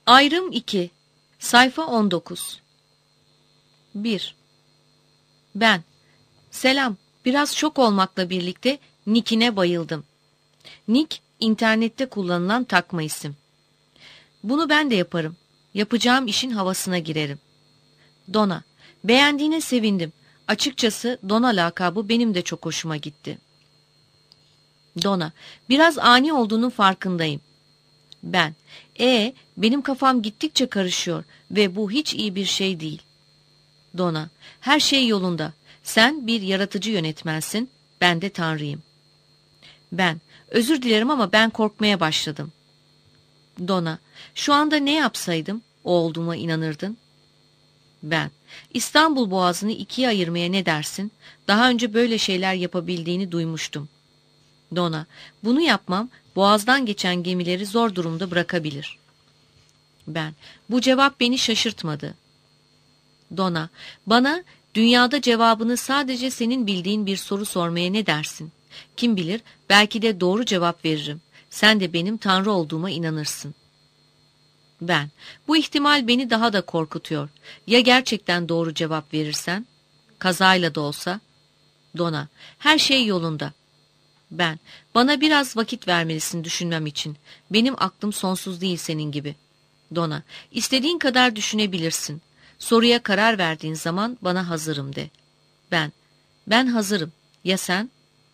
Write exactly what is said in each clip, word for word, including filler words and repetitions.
Ayrım iki. Sayfa on dokuz. bir. Ben. Selam. Biraz şok olmakla birlikte Nick'ine bayıldım. Nick, internette kullanılan takma isim. Bunu ben de yaparım. Yapacağım işin havasına girerim. Donna. Beğendiğine sevindim. Açıkçası Donna lakabı benim de çok hoşuma gitti. Donna. Biraz ani olduğunun farkındayım. Ben. E, benim kafam gittikçe karışıyor ve bu hiç iyi bir şey değil. Donna. Her şey yolunda. Sen bir yaratıcı yönetmensin, ben de Tanrıyım. Ben. Özür dilerim ama ben korkmaya başladım. Donna. Şu anda ne yapsaydım, o olduğuma inanırdın? Ben. İstanbul Boğazı'nı ikiye ayırmaya ne dersin? Daha önce böyle şeyler yapabildiğini duymuştum. Donna. Bunu yapmam, Boğaz'dan geçen gemileri zor durumda bırakabilir. Ben. Bu cevap beni şaşırtmadı. Donna. Bana dünyada cevabını sadece senin bildiğin bir soru sormaya ne dersin? Kim bilir, belki de doğru cevap veririm. Sen de benim Tanrı olduğuma inanırsın. Ben. Bu ihtimal beni daha da korkutuyor. Ya gerçekten doğru cevap verirsen? Kazayla da olsa? Donna. Her şey yolunda. Ben. Bana biraz vakit vermelisin düşünmem için. Benim aklım sonsuz değil senin gibi. Donna. İstediğin kadar düşünebilirsin. Soruya karar verdiğin zaman bana hazırım de. Ben. Ben hazırım. Ya sen?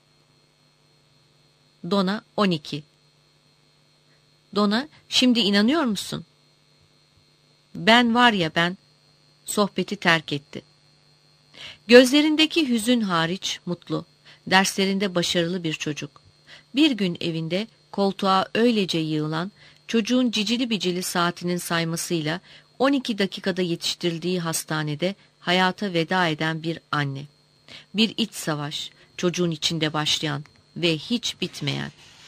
Donna. on iki. Donna. Şimdi inanıyor musun? Ben var ya ben. Sohbeti terk etti. Gözlerindeki hüzün hariç mutlu. Derslerinde başarılı bir çocuk. Bir gün evinde koltuğa öylece yığılan, çocuğun cicili bicili saatinin saymasıyla on iki dakikada yetiştirildiği hastanede hayata veda eden bir anne. Bir iç savaş, çocuğun içinde başlayan ve hiç bitmeyen.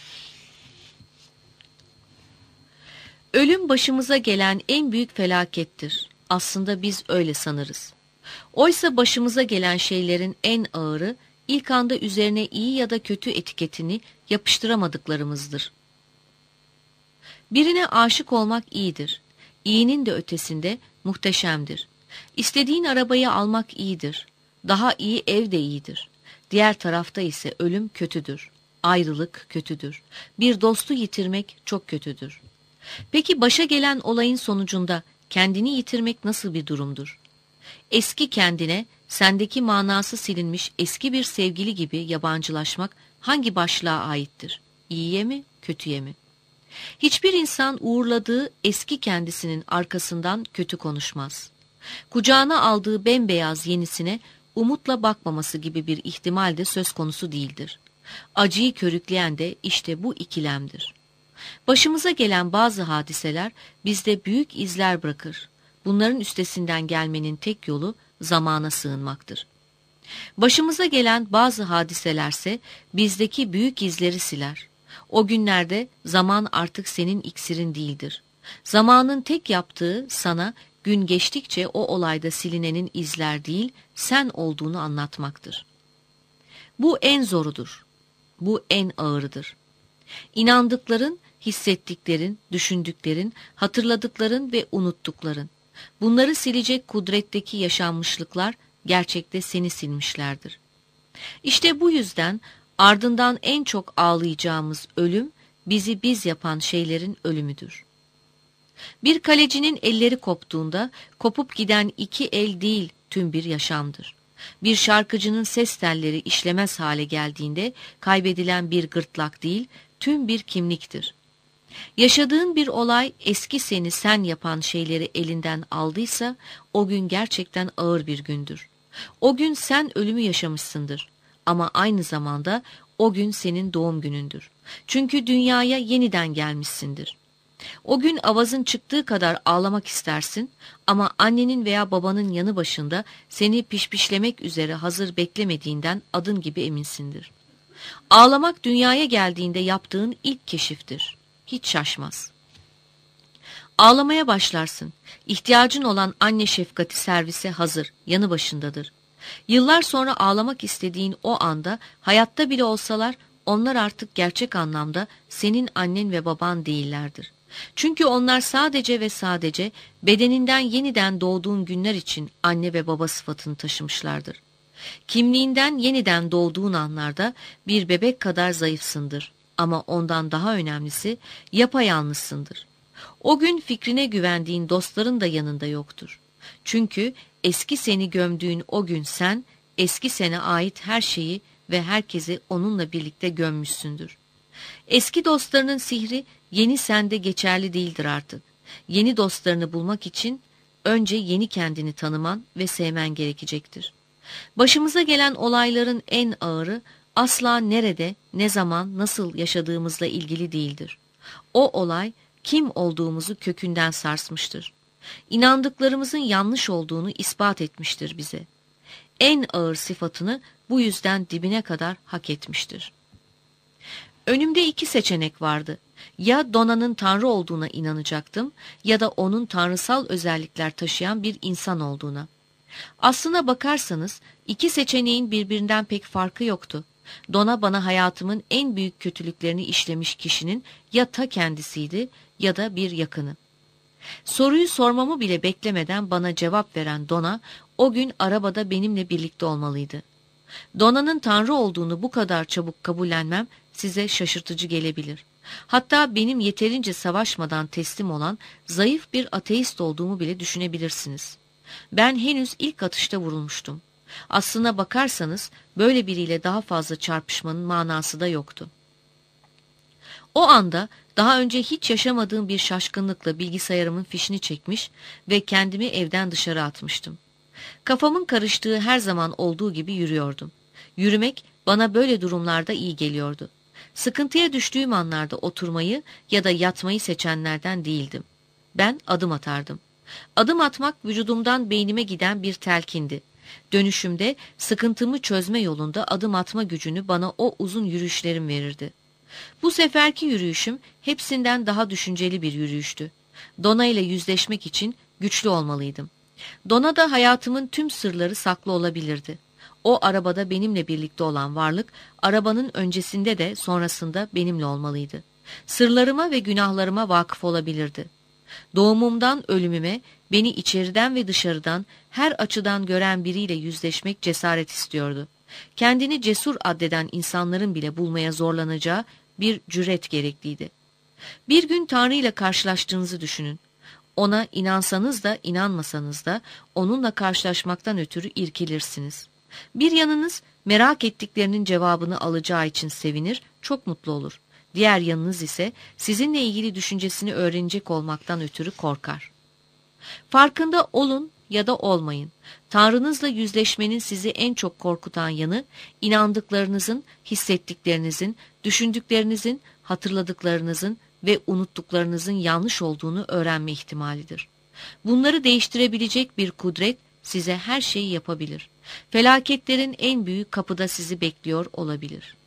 Ölüm başımıza gelen en büyük felakettir. Aslında biz öyle sanırız. Oysa başımıza gelen şeylerin en ağırı, ilk anda üzerine iyi ya da kötü etiketini yapıştıramadıklarımızdır. Birine aşık olmak iyidir. İyinin de ötesinde muhteşemdir. İstediğin arabayı almak iyidir. Daha iyi ev de iyidir. Diğer tarafta ise ölüm kötüdür. Ayrılık kötüdür. Bir dostu yitirmek çok kötüdür. Peki başa gelen olayın sonucunda kendini yitirmek nasıl bir durumdur? Eski kendine, sendeki manası silinmiş eski bir sevgili gibi yabancılaşmak hangi başlığa aittir? İyiye mi, kötüye mi? Hiçbir insan uğurladığı eski kendisinin arkasından kötü konuşmaz. Kucağına aldığı bembeyaz yenisine umutla bakmaması gibi bir ihtimal de söz konusu değildir. Acıyı körükleyen de işte bu ikilemdir. Başımıza gelen bazı hadiseler bizde büyük izler bırakır. Bunların üstesinden gelmenin tek yolu zamana sığınmaktır. Başımıza gelen bazı hadiselerse bizdeki büyük izleri siler. O günlerde zaman artık senin iksirin değildir. Zamanın tek yaptığı sana gün geçtikçe o olayda silinenin izler değil, sen olduğunu anlatmaktır. Bu en zorudur. Bu en ağırıdır. İnandıkların, hissettiklerin, düşündüklerin, hatırladıkların ve unuttukların. Bunları silecek kudretteki yaşanmışlıklar gerçekte seni silmişlerdir. İşte bu yüzden ardından en çok ağlayacağımız ölüm, bizi biz yapan şeylerin ölümüdür. Bir kalecinin elleri koptuğunda, kopup giden iki el değil tüm bir yaşamdır. Bir şarkıcının ses telleri işlemez hale geldiğinde, kaybedilen bir gırtlak değil, tüm bir kimliktir. Yaşadığın bir olay eski seni sen yapan şeyleri elinden aldıysa, o gün gerçekten ağır bir gündür. O gün sen ölümü yaşamışsındır. Ama aynı zamanda o gün senin doğum günündür. Çünkü dünyaya yeniden gelmişsindir. O gün avazın çıktığı kadar ağlamak istersin ama annenin veya babanın yanı başında seni pişpişlemek üzere hazır beklemediğinden adın gibi eminsindir. Ağlamak dünyaya geldiğinde yaptığın ilk keşiftir. Hiç şaşmaz. Ağlamaya başlarsın. İhtiyacın olan anne şefkati servise hazır, yanı başındadır. Yıllar sonra ağlamak istediğin o anda hayatta bile olsalar onlar artık gerçek anlamda senin annen ve baban değillerdir. Çünkü onlar sadece ve sadece bedeninden yeniden doğduğun günler için anne ve baba sıfatını taşımışlardır. Kimliğinden yeniden doğduğun anlarda bir bebek kadar zayıfsındır ama ondan daha önemlisi yapayalnızsındır. O gün fikrine güvendiğin dostların da yanında yoktur. Çünkü eski seni gömdüğün o gün sen, eski sene ait her şeyi ve herkesi onunla birlikte gömmüşsündür. Eski dostlarının sihri yeni sende geçerli değildir artık. Yeni dostlarını bulmak için önce yeni kendini tanıman ve sevmen gerekecektir. Başımıza gelen olayların en ağırı asla nerede, ne zaman, nasıl yaşadığımızla ilgili değildir. O olay kim olduğumuzu kökünden sarsmıştır. İnandıklarımızın yanlış olduğunu ispat etmiştir bize. En ağır sıfatını bu yüzden dibine kadar hak etmiştir. Önümde iki seçenek vardı. Ya Dona'nın Tanrı olduğuna inanacaktım ya da onun tanrısal özellikler taşıyan bir insan olduğuna. Aslına bakarsanız iki seçeneğin birbirinden pek farkı yoktu. Dona bana hayatımın en büyük kötülüklerini işlemiş kişinin ya ta kendisiydi ya da bir yakını. Soruyu sormamı bile beklemeden bana cevap veren Dona o gün arabada benimle birlikte olmalıydı. Dona'nın Tanrı olduğunu bu kadar çabuk kabullenmem size şaşırtıcı gelebilir. Hatta benim yeterince savaşmadan teslim olan zayıf bir ateist olduğumu bile düşünebilirsiniz. Ben henüz ilk atışta vurulmuştum. Aslına bakarsanız böyle biriyle daha fazla çarpışmanın manası da yoktu. O anda daha önce hiç yaşamadığım bir şaşkınlıkla bilgisayarımın fişini çekmiş ve kendimi evden dışarı atmıştım. Kafamın karıştığı her zaman olduğu gibi yürüyordum. Yürümek bana böyle durumlarda iyi geliyordu. Sıkıntıya düştüğüm anlarda oturmayı ya da yatmayı seçenlerden değildim. Ben adım atardım. Adım atmak vücudumdan beynime giden bir telkindi. Dönüşümde sıkıntımı çözme yolunda adım atma gücünü bana o uzun yürüyüşlerim verirdi. Bu seferki yürüyüşüm hepsinden daha düşünceli bir yürüyüştü. Dona ile yüzleşmek için güçlü olmalıydım. Dona'da hayatımın tüm sırları saklı olabilirdi. O arabada benimle birlikte olan varlık, arabanın öncesinde de sonrasında benimle olmalıydı. Sırlarıma ve günahlarıma vakıf olabilirdi. Doğumumdan ölümüme, beni içeriden ve dışarıdan her açıdan gören biriyle yüzleşmek cesaret istiyordu. Kendini cesur addeden insanların bile bulmaya zorlanacağı bir cüret gerekliydi. Bir gün Tanrı ile karşılaştığınızı düşünün. Ona inansanız da inanmasanız da onunla karşılaşmaktan ötürü irkilirsiniz. Bir yanınız merak ettiklerinin cevabını alacağı için sevinir, çok mutlu olur. Diğer yanınız ise sizinle ilgili düşüncesini öğrenecek olmaktan ötürü korkar. Farkında olun ya da olmayın. Tanrınızla yüzleşmenin sizi en çok korkutan yanı, inandıklarınızın, hissettiklerinizin, düşündüklerinizin, hatırladıklarınızın ve unuttuklarınızın yanlış olduğunu öğrenme ihtimalidir. Bunları değiştirebilecek bir kudret size her şeyi yapabilir. Felaketlerin en büyük kapıda sizi bekliyor olabilir.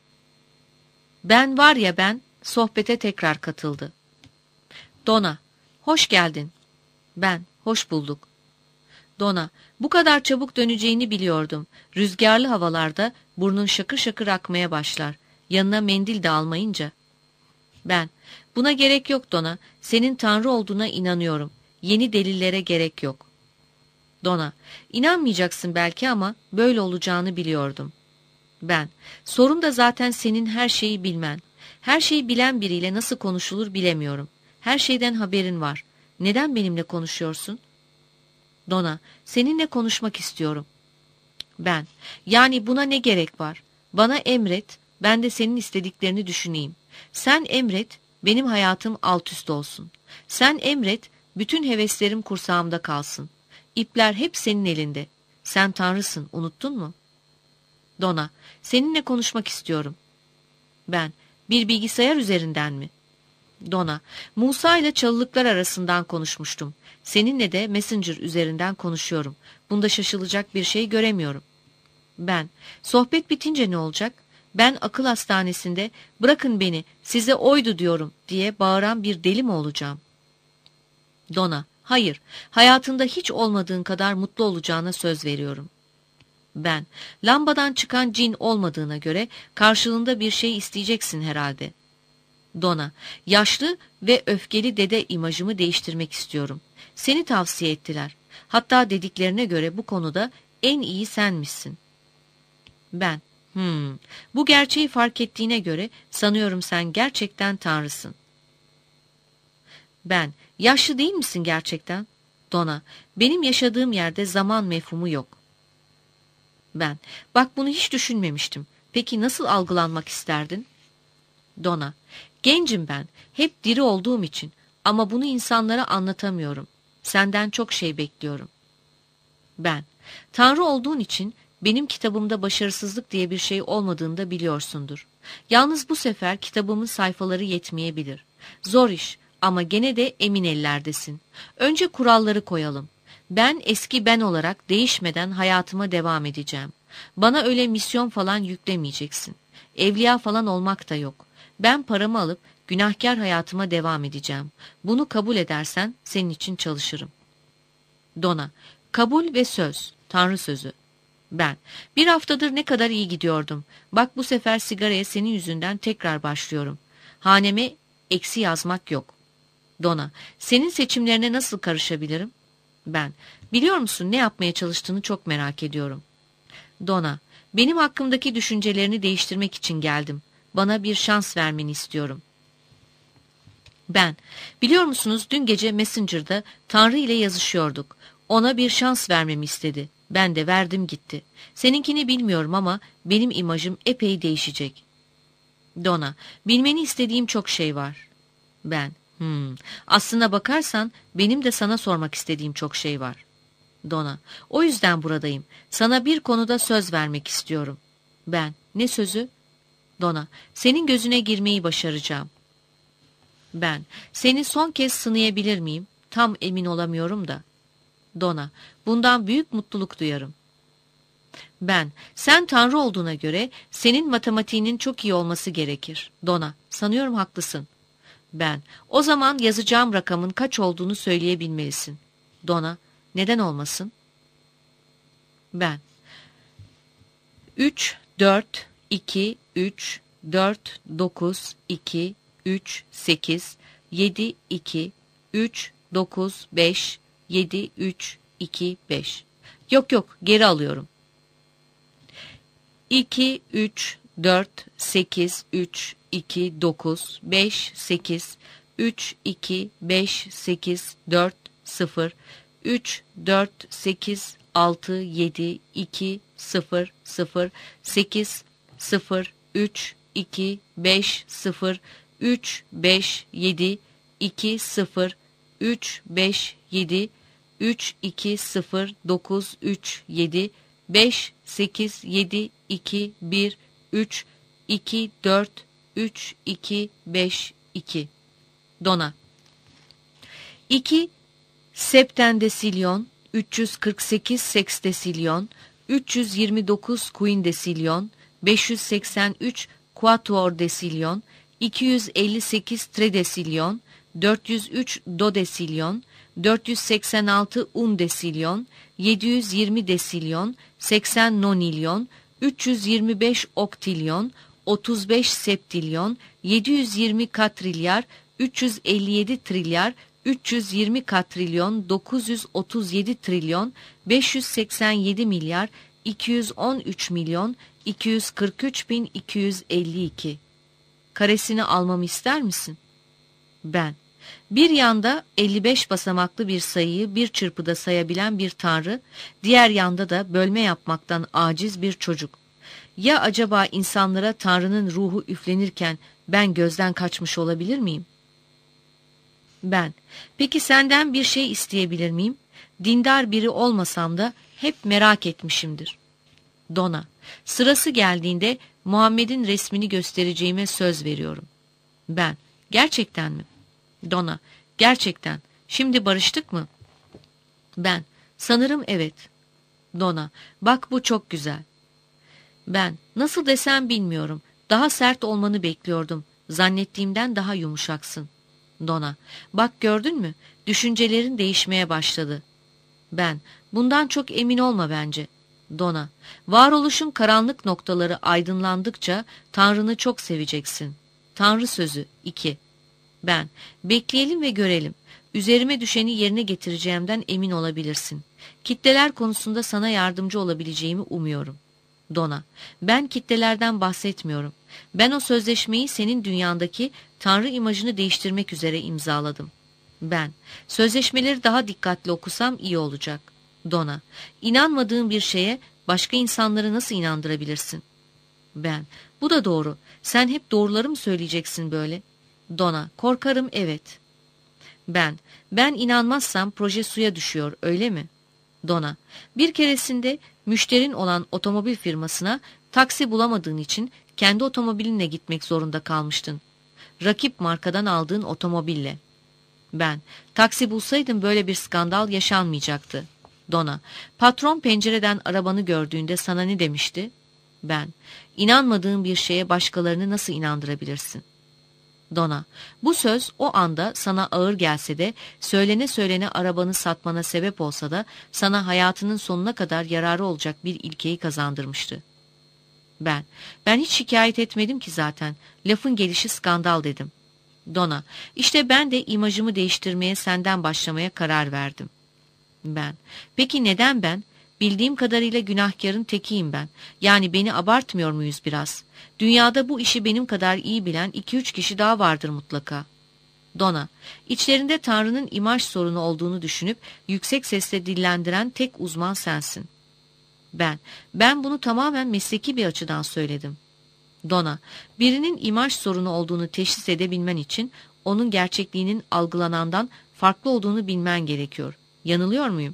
Ben var ya ben, sohbete tekrar katıldı. Dona, hoş geldin. Ben, hoş bulduk. Dona, bu kadar çabuk döneceğini biliyordum. Rüzgarlı havalarda burnun şakır şakır akmaya başlar. Yanına mendil de almayınca. Ben, buna gerek yok Dona. Senin Tanrı olduğuna inanıyorum. Yeni delillere gerek yok. Dona, inanmayacaksın belki ama böyle olacağını biliyordum. Ben, sorun da zaten senin her şeyi bilmen. Her şeyi bilen biriyle nasıl konuşulur bilemiyorum. Her şeyden haberin var. Neden benimle konuşuyorsun? Dona, seninle konuşmak istiyorum. Ben, yani buna ne gerek var? Bana emret, ben de senin istediklerini düşüneyim. Sen emret, benim hayatım alt üst olsun. Sen emret, bütün heveslerim kursağımda kalsın. İpler hep senin elinde. Sen Tanrısın, unuttun mu? Dona, seninle konuşmak istiyorum. Ben, bir bilgisayar üzerinden mi? Dona, Musa ile çalılıklar arasından konuşmuştum. Seninle de Messenger üzerinden konuşuyorum. Bunda şaşılacak bir şey göremiyorum. Ben, sohbet bitince ne olacak? Ben akıl hastanesinde bırakın beni size oydu diyorum diye bağıran bir deli mi olacağım? Dona, hayır, hayatında hiç olmadığın kadar mutlu olacağına söz veriyorum. Ben, lambadan çıkan cin olmadığına göre karşılığında bir şey isteyeceksin herhalde. Donna, yaşlı ve öfkeli dede imajımı değiştirmek istiyorum. Seni tavsiye ettiler. Hatta dediklerine göre bu konuda en iyi senmişsin. Ben, hmm, bu gerçeği fark ettiğine göre sanıyorum sen gerçekten tanrısın. Ben, yaşlı değil misin gerçekten? Donna, benim yaşadığım yerde zaman mefhumu yok. Ben, bak bunu hiç düşünmemiştim. Peki nasıl algılanmak isterdin? Donna, gencim ben, hep diri olduğum için ama bunu insanlara anlatamıyorum. Senden çok şey bekliyorum. Ben, Tanrı olduğun için benim kitabımda başarısızlık diye bir şey olmadığını da biliyorsundur. Yalnız bu sefer kitabımın sayfaları yetmeyebilir. Zor iş ama gene de emin ellerdesin. Önce kuralları koyalım. Ben eski ben olarak değişmeden hayatıma devam edeceğim. Bana öyle misyon falan yüklemeyeceksin. Evliya falan olmak da yok. Ben paramı alıp günahkar hayatıma devam edeceğim. Bunu kabul edersen senin için çalışırım. Donna, kabul ve söz, Tanrı sözü. Ben, bir haftadır ne kadar iyi gidiyordum. Bak bu sefer sigaraya senin yüzünden tekrar başlıyorum. Haneme eksi yazmak yok. Donna, senin seçimlerine nasıl karışabilirim? Ben, biliyor musun ne yapmaya çalıştığını çok merak ediyorum. Donna, benim hakkımdaki düşüncelerini değiştirmek için geldim. Bana bir şans vermeni istiyorum. Ben, biliyor musunuz dün gece Messenger'da Tanrı ile yazışıyorduk. Ona bir şans vermemi istedi. Ben de verdim gitti. Seninkini bilmiyorum ama benim imajım epey değişecek. Donna, bilmeni istediğim çok şey var. Ben, hmm, aslına bakarsan benim de sana sormak istediğim çok şey var. Donna, o yüzden buradayım. Sana bir konuda söz vermek istiyorum. Ben, ne sözü? Donna, senin gözüne girmeyi başaracağım. Ben, seni son kez sınayabilir miyim? Tam emin olamıyorum da. Donna, bundan büyük mutluluk duyarım. Ben, sen Tanrı olduğuna göre senin matematiğinin çok iyi olması gerekir. Donna, sanıyorum haklısın. Ben, o zaman yazacağım rakamın kaç olduğunu söyleyebilmelisin. Donna, neden olmasın? Ben, üç, dört, iki, üç, dört, dokuz, iki, üç, sekiz, yedi, iki, üç, dokuz, beş, yedi, üç, iki, beş. Yok yok, geri alıyorum. iki, üç, dört, sekiz, üç, iki, dokuz, beş, sekiz, üç, iki, beş, sekiz, dört, sıfır, üç, dört, sekiz, altı, yedi, iki, sıfır, sıfır, sekiz, sıfır, üç, iki, beş, sıfır, üç, beş, yedi, iki, sıfır, üç, beş, yedi, üç, iki, sıfır, dokuz, üç, yedi, beş, sekiz, yedi, iki, bir, üç, iki, dört, üç, iki, beş, iki. Donna. iki septendesilyon, üç yüz kırk sekiz sekstesilyon, üç yüz yirmi dokuz quindesilyon, beş yüz seksen üç quattuordesilyon, iki yüz elli sekiz tridesilyon, dört yüz üç dodesilyon, dört yüz seksen altı undesilyon, yedi yüz yirmi desilyon, seksen nonilyon, üç yüz yirmi beş oktilyon, otuz beş septilyon, yedi yüz yirmi katrilyar, üç yüz elli yedi trilyar, üç yüz yirmi katrilyon, dokuz yüz otuz yedi trilyon, beş yüz seksen yedi milyar, iki yüz on üç milyon, iki yüz kırk üç bin iki yüz elli iki. Karesini almamı ister misin? Ben. Bir yanda elli beş basamaklı bir sayıyı bir çırpıda sayabilen bir tanrı, diğer yanda da bölme yapmaktan aciz bir çocuk. Ya acaba insanlara Tanrı'nın ruhu üflenirken ben gözden kaçmış olabilir miyim? Ben, peki senden bir şey isteyebilir miyim? Dindar biri olmasam da hep merak etmişimdir. Donna, sırası geldiğinde Muhammed'in resmini göstereceğime söz veriyorum. Ben, gerçekten mi? Donna, gerçekten. Şimdi barıştık mı? Ben, sanırım evet. Donna, bak bu çok güzel. Ben, nasıl desem bilmiyorum. Daha sert olmanı bekliyordum. Zannettiğimden daha yumuşaksın. Donna, bak gördün mü? Düşüncelerin değişmeye başladı. Ben, bundan çok emin olma bence. Donna, varoluşun karanlık noktaları aydınlandıkça Tanrı'nı çok seveceksin. Tanrı sözü iki. Ben, bekleyelim ve görelim. Üzerime düşeni yerine getireceğimden emin olabilirsin. Kitleler konusunda sana yardımcı olabileceğimi umuyorum. Dona, ben kitlelerden bahsetmiyorum. Ben o sözleşmeyi senin dünyandaki Tanrı imajını değiştirmek üzere imzaladım. Ben, sözleşmeleri daha dikkatli okusam iyi olacak. Dona, inanmadığın bir şeye başka insanları nasıl inandırabilirsin? Ben, bu da doğru. Sen hep doğruları mı söyleyeceksin böyle? Dona, korkarım evet. Ben, ben inanmazsam proje suya düşüyor, öyle mi? Dona, bir keresinde müşterin olan otomobil firmasına taksi bulamadığın için kendi otomobilinle gitmek zorunda kalmıştın. Rakip markadan aldığın otomobille. Ben, taksi bulsaydım böyle bir skandal yaşanmayacaktı. Dona, patron pencereden arabanı gördüğünde sana ne demişti? Ben, inanmadığın bir şeye başkalarını nasıl inandırabilirsin? Dona, bu söz o anda sana ağır gelse de, söylene söylene arabanı satmana sebep olsa da, sana hayatının sonuna kadar yararı olacak bir ilkeyi kazandırmıştı. Ben, ben hiç şikayet etmedim ki zaten, lafın gelişi skandal dedim. Dona, işte ben de imajımı değiştirmeye senden başlamaya karar verdim. Ben, peki neden ben? Bildiğim kadarıyla günahkarın tekiyim ben. Yani beni abartmıyor muyuz biraz? Dünyada bu işi benim kadar iyi bilen iki üç kişi daha vardır mutlaka. Dona, içlerinde Tanrı'nın imaj sorunu olduğunu düşünüp yüksek sesle dillendiren tek uzman sensin. Ben, ben bunu tamamen mesleki bir açıdan söyledim. Dona, birinin imaj sorunu olduğunu teşhis edebilmen için onun gerçekliğinin algılanandan farklı olduğunu bilmen gerekiyor. Yanılıyor muyum?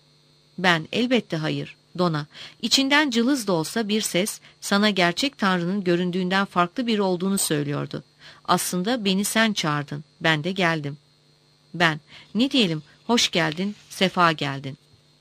Ben, elbette hayır. Dona, içinden cılız da olsa bir ses sana gerçek Tanrı'nın göründüğünden farklı biri olduğunu söylüyordu. Aslında beni sen çağırdın, ben de geldim. Ben, ne diyelim, hoş geldin, sefa geldin.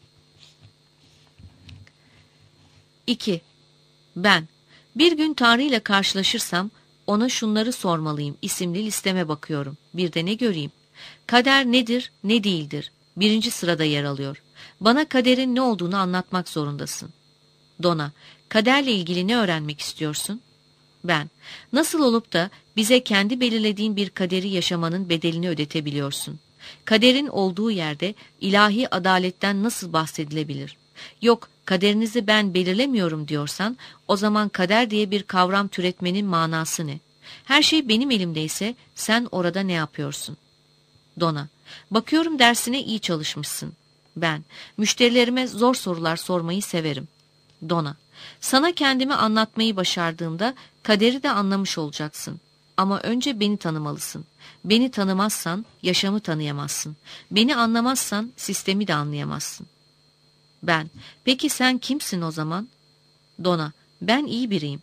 iki. Ben, bir gün Tanrı ile karşılaşırsam ona şunları sormalıyım isimli listeme bakıyorum. Bir de ne göreyim? Kader nedir, ne değildir? Birinci sırada yer alıyor. Bana kaderin ne olduğunu anlatmak zorundasın. Dona, kaderle ilgili ne öğrenmek istiyorsun? Ben, nasıl olup da bize kendi belirlediğin bir kaderi yaşamanın bedelini ödetebiliyorsun? Kaderin olduğu yerde ilahi adaletten nasıl bahsedilebilir? Yok, kaderinizi ben belirlemiyorum diyorsan, o zaman kader diye bir kavram türetmenin manası ne? Her şey benim elimdeyse sen orada ne yapıyorsun? Dona, bakıyorum dersine iyi çalışmışsın. Ben, müşterilerime zor sorular sormayı severim. Dona, sana kendimi anlatmayı başardığımda kaderi de anlamış olacaksın. Ama önce beni tanımalısın. Beni tanımazsan yaşamı tanıyamazsın. Beni anlamazsan sistemi de anlayamazsın. Ben, peki sen kimsin o zaman? Dona, ben iyi biriyim.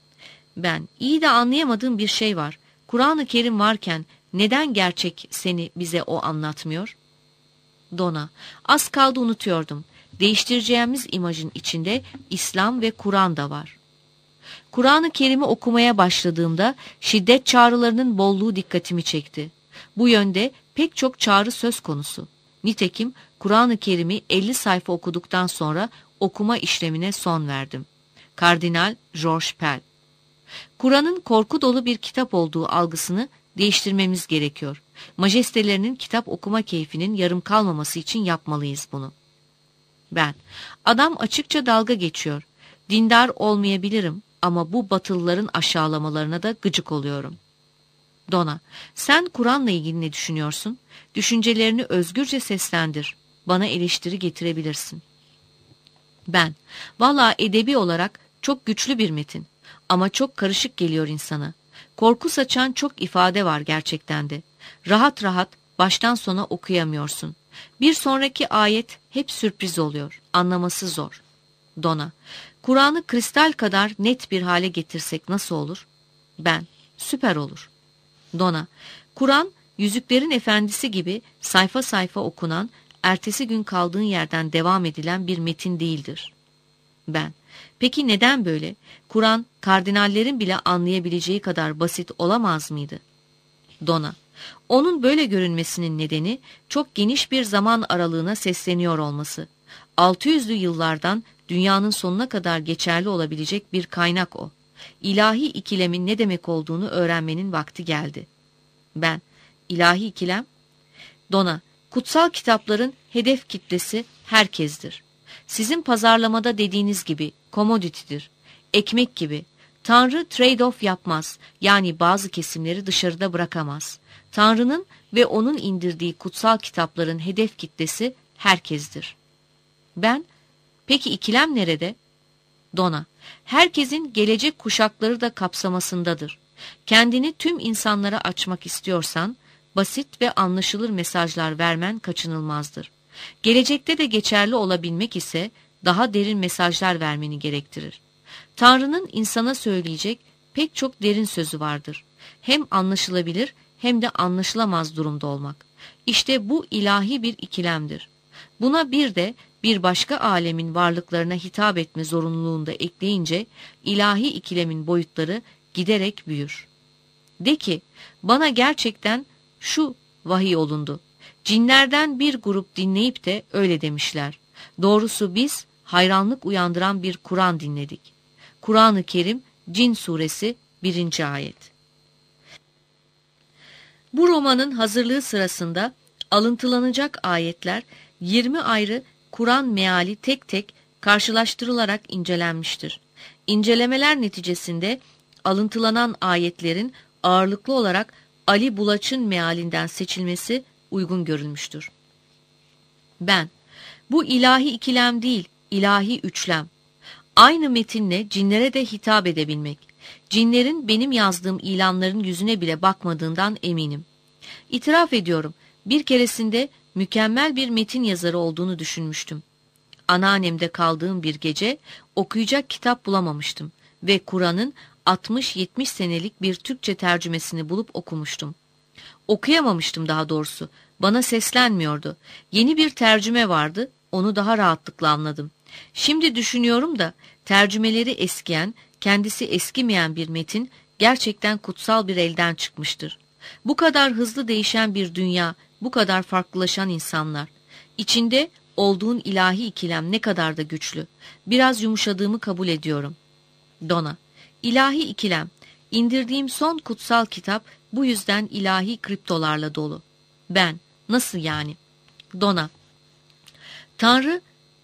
Ben, iyi de anlayamadığım bir şey var. Kur'an-ı Kerim varken neden gerçek seni bize o anlatmıyor? Dona, az kaldı unutuyordum. Değiştireceğimiz imajın içinde İslam ve Kur'an da var. Kur'an-ı Kerim'i okumaya başladığımda şiddet çağrılarının bolluğu dikkatimi çekti. Bu yönde pek çok çağrı söz konusu. Nitekim Kur'an-ı Kerim'i elli sayfa okuduktan sonra okuma işlemine son verdim. Kardinal George Pell. Kur'an'ın korku dolu bir kitap olduğu algısını değiştirmemiz gerekiyor. Majestelerinin kitap okuma keyfinin yarım kalmaması için yapmalıyız bunu. Ben, adam açıkça dalga geçiyor. Dindar olmayabilirim ama bu batılıların aşağılamalarına da gıcık oluyorum. Dona, sen Kur'an'la ilgili ne düşünüyorsun? Düşüncelerini özgürce seslendir. Bana eleştiri getirebilirsin. Ben, vallahi edebi olarak çok güçlü bir metin. Ama çok karışık geliyor insana. Korku saçan çok ifade var gerçekten de. Rahat rahat baştan sona okuyamıyorsun. Bir sonraki ayet hep sürpriz oluyor. Anlaması zor. Dona, Kur'an'ı kristal kadar net bir hale getirsek nasıl olur? Ben, süper olur. Dona, Kur'an, Yüzüklerin Efendisi gibi sayfa sayfa okunan, ertesi gün kaldığın yerden devam edilen bir metin değildir. Ben, peki neden böyle? Kur'an, kardinallerin bile anlayabileceği kadar basit olamaz mıydı? Dona, onun böyle görünmesinin nedeni çok geniş bir zaman aralığına sesleniyor olması. altı yüzlü yıllardan dünyanın sonuna kadar geçerli olabilecek bir kaynak o. İlahi ikilemin ne demek olduğunu öğrenmenin vakti geldi. Ben, ilahi ikilem? Dona, kutsal kitapların hedef kitlesi herkestir. Sizin pazarlamada dediğiniz gibi commodity'dir. Ekmek gibi. Tanrı trade-off yapmaz. Yani bazı kesimleri dışarıda bırakamaz. Tanrı'nın ve onun indirdiği kutsal kitapların hedef kitlesi herkestir. Ben, peki ikilem nerede? Dona, herkesin gelecek kuşakları da kapsamasındadır. Kendini tüm insanlara açmak istiyorsan, basit ve anlaşılır mesajlar vermen kaçınılmazdır. Gelecekte de geçerli olabilmek ise daha derin mesajlar vermeni gerektirir. Tanrı'nın insana söyleyecek pek çok derin sözü vardır. Hem anlaşılabilir hem de anlaşılamaz durumda olmak. İşte bu ilahi bir ikilemdir. Buna bir de bir başka alemin varlıklarına hitap etme zorunluluğunda ekleyince ilahi ikilemin boyutları giderek büyür. De ki, bana gerçekten şu vahiy olundu. Cinlerden bir grup dinleyip de öyle demişler. Doğrusu biz hayranlık uyandıran bir Kur'an dinledik. Kur'an-ı Kerim Cin Suresi birinci ayet. Bu romanın hazırlığı sırasında alıntılanacak ayetler yirmi ayrı Kur'an meali tek tek karşılaştırılarak incelenmiştir. İncelemeler neticesinde alıntılanan ayetlerin ağırlıklı olarak Ali Bulaç'ın mealinden seçilmesi uygun görülmüştür. Ben, bu ilahi ikilem değil, ilahi üçlem. Aynı metinle cinlere de hitap edebilmek. Cinlerin benim yazdığım ilanların yüzüne bile bakmadığından eminim. İtiraf ediyorum, bir keresinde mükemmel bir metin yazarı olduğunu düşünmüştüm. Anneannemde kaldığım bir gece okuyacak kitap bulamamıştım ve Kur'an'ın altmış yetmiş senelik bir Türkçe tercümesini bulup okumuştum. Okuyamamıştım daha doğrusu. Bana seslenmiyordu. Yeni bir tercüme vardı, onu daha rahatlıkla anladım. Şimdi düşünüyorum da tercümeleri eskiyen, kendisi eskimeyen bir metin gerçekten kutsal bir elden çıkmıştır. Bu kadar hızlı değişen bir dünya, bu kadar farklılaşan insanlar. İçinde olduğun ilahi ikilem ne kadar da güçlü. Biraz yumuşadığımı kabul ediyorum. Dona, ilahi ikilem, indirdiğim son kutsal kitap bu yüzden ilahi kriptolarla dolu. Ben, nasıl yani? Dona, Tanrı,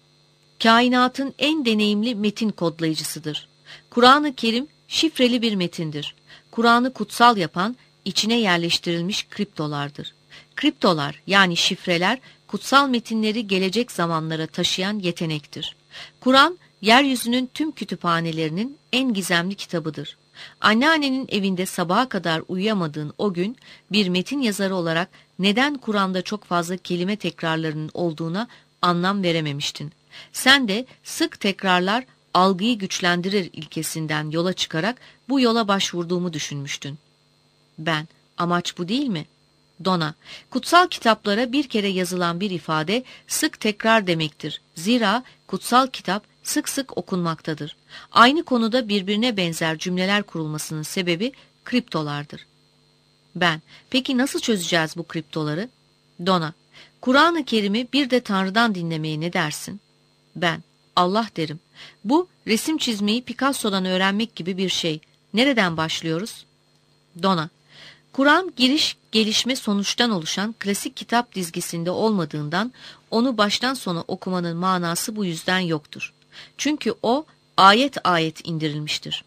kainatın en deneyimli metin kodlayıcısıdır. Kur'an-ı Kerim şifreli bir metindir. Kur'an'ı kutsal yapan içine yerleştirilmiş kriptolardır. Kriptolar yani şifreler kutsal metinleri gelecek zamanlara taşıyan yetenektir. Kur'an yeryüzünün tüm kütüphanelerinin en gizemli kitabıdır. Anneannenin evinde sabaha kadar uyuyamadığın o gün bir metin yazarı olarak neden Kur'an'da çok fazla kelime tekrarlarının olduğuna anlam verememiştin. Sen de sık tekrarlar algıyı güçlendirir ilkesinden yola çıkarak bu yola başvurduğumu düşünmüştün. Ben, amaç bu değil mi? Dona, kutsal kitaplara bir kere yazılan bir ifade sık tekrar demektir. Zira kutsal kitap sık sık okunmaktadır. Aynı konuda birbirine benzer cümleler kurulmasının sebebi kriptolardır. Ben, peki nasıl çözeceğiz bu kriptoları? Dona, Kur'an-ı Kerim'i bir de Tanrı'dan dinlemeye ne dersin? Ben, Allah derim. Bu resim çizmeyi Picasso'dan öğrenmek gibi bir şey. Nereden başlıyoruz? Dona, Kur'an giriş, gelişme, sonuçtan oluşan klasik kitap dizgisinde olmadığından onu baştan sona okumanın manası bu yüzden yoktur. Çünkü o ayet ayet indirilmiştir.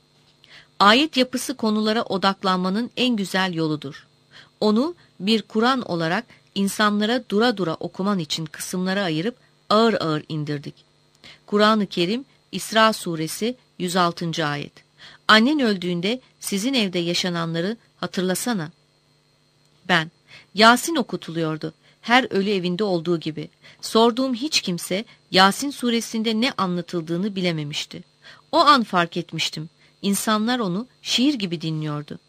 Ayet yapısı konulara odaklanmanın en güzel yoludur. Onu bir Kur'an olarak insanlara dura dura okuman için kısımlara ayırıp ağır ağır indirdik. Kur'an-ı Kerim İsra Suresi yüz altıncı ayet. Annen öldüğünde sizin evde yaşananları hatırlasana. Ben, Yasin okutuluyordu. Her ölü evinde olduğu gibi. Sorduğum hiç kimse Yasin suresinde ne anlatıldığını bilememişti. O an fark etmiştim. İnsanlar onu şiir gibi dinliyordu.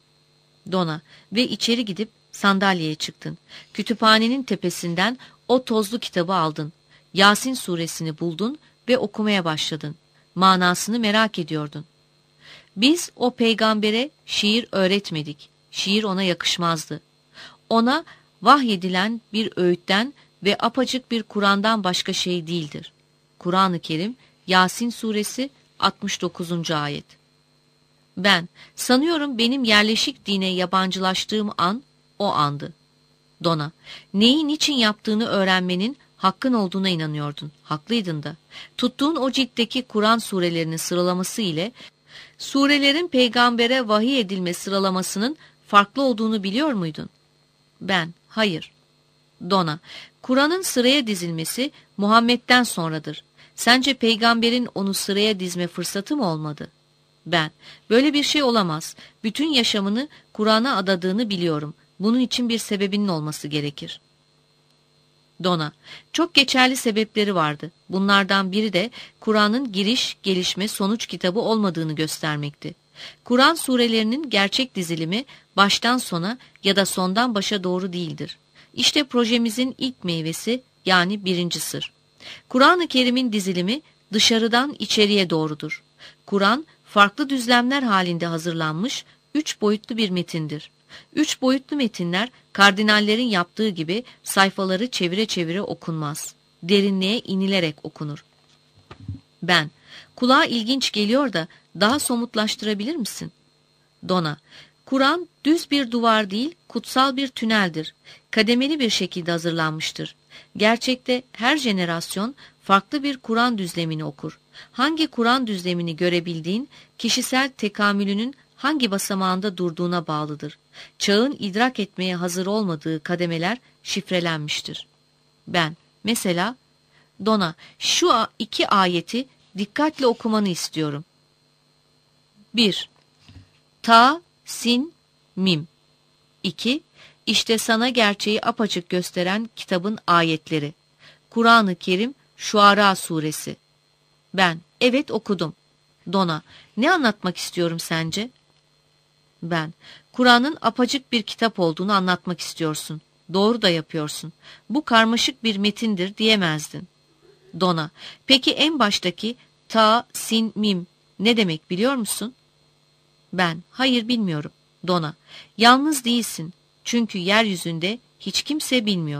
Dona, ve içeri gidip sandalyeye çıktın. Kütüphanenin tepesinden o tozlu kitabı aldın. Yasin suresini buldun ve okumaya başladın. Manasını merak ediyordun. Biz o peygambere şiir öğretmedik. Şiir ona yakışmazdı. Ona vahyedilen bir öğütten ve apacık bir Kur'an'dan başka şey değildir. Kur'an-ı Kerim Yasin suresi altmış dokuzuncu ayet. Ben, sanıyorum benim yerleşik dine yabancılaştığım an o andı. Dona, neyi niçin yaptığını öğrenmenin hakkın olduğuna inanıyordun. Haklıydın da. Tuttuğun o ciltteki Kur'an surelerinin sıralaması ile surelerin peygambere vahiy edilme sıralamasının farklı olduğunu biliyor muydun? Ben, hayır. Dona, Kur'an'ın sıraya dizilmesi Muhammed'den sonradır. Sence peygamberin onu sıraya dizme fırsatı mı olmadı? Ben, böyle bir şey olamaz. Bütün yaşamını Kur'an'a adadığını biliyorum. Bunun için bir sebebinin olması gerekir. Dona, çok geçerli sebepleri vardı. Bunlardan biri de Kur'an'ın giriş, gelişme, sonuç kitabı olmadığını göstermekti. Kur'an surelerinin gerçek dizilimi baştan sona ya da sondan başa doğru değildir. İşte projemizin ilk meyvesi, yani birinci sır. Kur'an-ı Kerim'in dizilimi dışarıdan içeriye doğrudur. Kur'an, farklı düzlemler halinde hazırlanmış üç boyutlu bir metindir. Üç boyutlu metinler kardinallerin yaptığı gibi sayfaları çevire çevire okunmaz. Derinliğe inilerek okunur. Ben, kulağa ilginç geliyor da daha somutlaştırabilir misin? Dona, Kur'an düz bir duvar değil, kutsal bir tüneldir. Kademeli bir şekilde hazırlanmıştır. Gerçekte her jenerasyon farklı bir Kur'an düzlemini okur. Hangi Kur'an düzlemini görebildiğin, kişisel tekamülünün hangi basamağında durduğuna bağlıdır. Çağın idrak etmeye hazır olmadığı kademeler şifrelenmiştir. Ben, mesela, Dona, şu iki ayeti dikkatle okumanı istiyorum. bir. Ta, sin, mim. iki. İşte sana gerçeği apaçık gösteren kitabın ayetleri. Kur'an-ı Kerim, Şuara suresi. Ben, evet okudum. Dona, ne anlatmak istiyorum sence? Ben, Kur'an'ın apaçık bir kitap olduğunu anlatmak istiyorsun. Doğru da yapıyorsun. Bu karmaşık bir metindir diyemezdin. Dona, peki en baştaki ta, sin, mim ne demek biliyor musun? Ben, hayır bilmiyorum. Dona, yalnız değilsin. Çünkü yeryüzünde hiç kimse bilmiyor.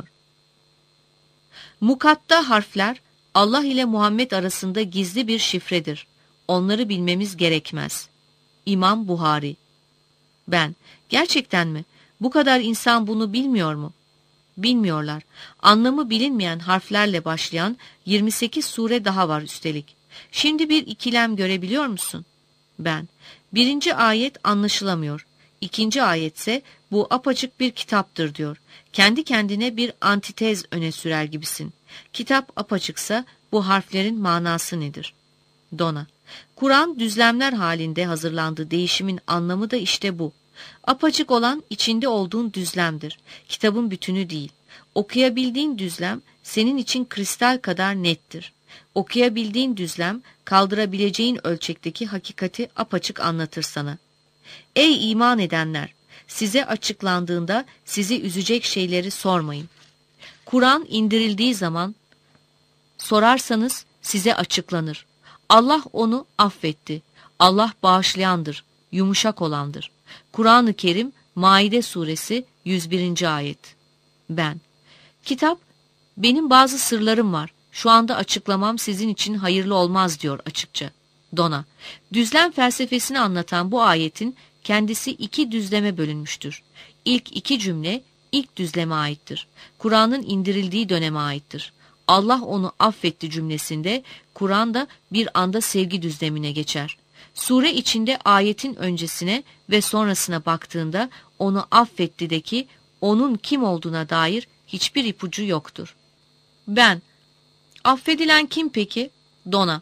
Mukatta harfler Allah ile Muhammed arasında gizli bir şifredir. Onları bilmemiz gerekmez. İmam Buhari. Ben, gerçekten mi? Bu kadar insan bunu bilmiyor mu? Bilmiyorlar. Anlamı bilinmeyen harflerle başlayan yirmi sekiz sure daha var üstelik. Şimdi bir ikilem görebiliyor musun? Ben, birinci ayet anlaşılamıyor. İkinci ayetse bu apaçık bir kitaptır diyor. Kendi kendine bir antitez öne sürer gibisin. Kitap apaçıksa bu harflerin manası nedir? Dona, Kur'an düzlemler halinde hazırlandığı değişimin anlamı da işte bu. Apaçık olan içinde olduğun düzlemdir. Kitabın bütünü değil. Okuyabildiğin düzlem senin için kristal kadar nettir. Okuyabildiğin düzlem kaldırabileceğin ölçekteki hakikati apaçık anlatır sana. Ey iman edenler! Size açıklandığında sizi üzecek şeyleri sormayın. Kur'an indirildiği zaman sorarsanız size açıklanır. Allah onu affetti. Allah bağışlayandır, yumuşak olandır. Kur'an-ı Kerim, Maide suresi yüz birinci ayet. Ben, kitap, benim bazı sırlarım var. Şu anda açıklamam sizin için hayırlı olmaz diyor açıkça. Dona, düzlem felsefesini anlatan bu ayetin kendisi iki düzleme bölünmüştür. İlk iki cümle ilk düzleme aittir. Kur'an'ın indirildiği döneme aittir. Allah onu affetti cümlesinde Kur'an'da bir anda sevgi düzlemine geçer. Sure içinde ayetin öncesine ve sonrasına baktığında onu affettideki onun kim olduğuna dair hiçbir ipucu yoktur. Ben, affedilen kim peki? Dona,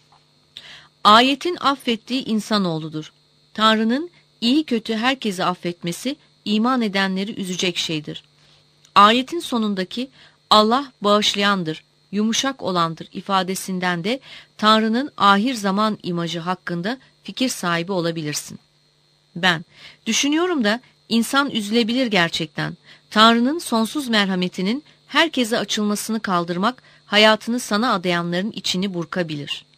ayetin affettiği insanoğludur. Tanrı'nın iyi kötü herkesi affetmesi iman edenleri üzecek şeydir. Ayetin sonundaki Allah bağışlayandır, yumuşak olandır ifadesinden de Tanrı'nın ahir zaman imajı hakkında fikir sahibi olabilirsin. Ben, düşünüyorum da insan üzülebilir gerçekten. Tanrı'nın sonsuz merhametinin herkese açılmasını kaldırmak hayatını sana adayanların içini burkabilir.